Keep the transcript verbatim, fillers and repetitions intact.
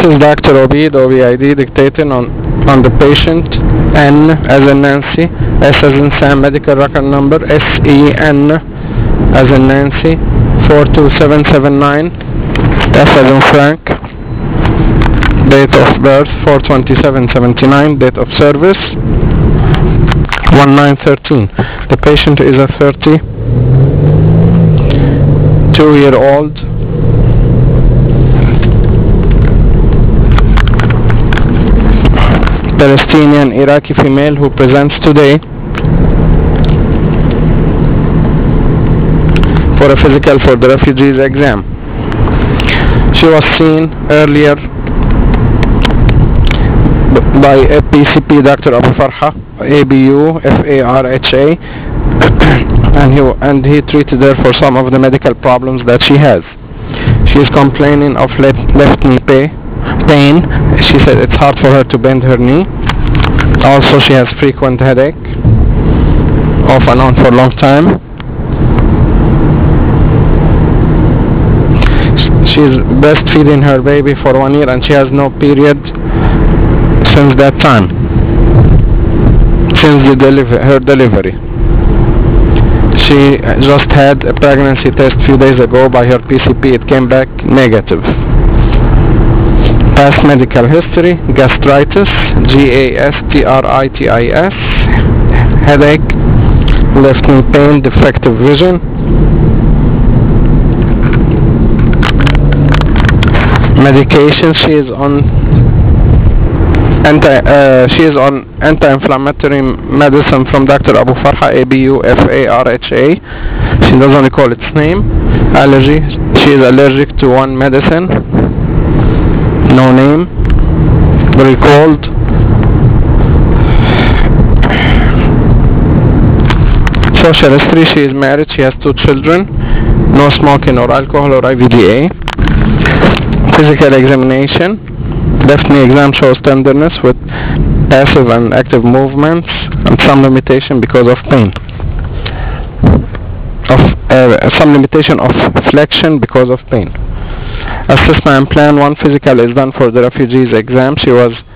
is Doctor Obeid, O B I D, dictating on, on the patient. N as in Nancy, S as in Sam, medical record number S E N as in Nancy, four two seven seven nine, F as in Frank, date of birth four twenty-seven seventy-nine, date of service one nine thirteen. The patient is a thirty-two year old Palestinian Iraqi female who presents today for a physical for the refugees exam. She was seen earlier by a P C P, Doctor Abu Farha, A B U F A R H A, and he and he treated her for some of the medical problems that she has. She is complaining of left, left knee pain. pain. She said it's hard for her to bend her knee. Also, she has frequent headache, off and on for a long time. She is breastfeeding her baby for one year and she has no period since that time, since the deliver her delivery. She just had a pregnancy test few days ago by her P C P. It came back negative. Past medical history: gastritis, G A S T R I T I S, headache, left knee pain, defective vision. Medication: she is on anti uh, she is on anti-inflammatory medicine from Doctor Abu Farha, A B U F A R H A. She doesn't recall its name. Allergy: she is allergic to one medicine, no name recalled. Social history: she is married, she has two children, no smoking or alcohol or I V D A. Physical examination: left knee exam shows tenderness with passive and active movements and some limitation because of pain. Of uh, some limitation of flexion because of pain. Assessment plan: one physical is done for the refugees exam. She was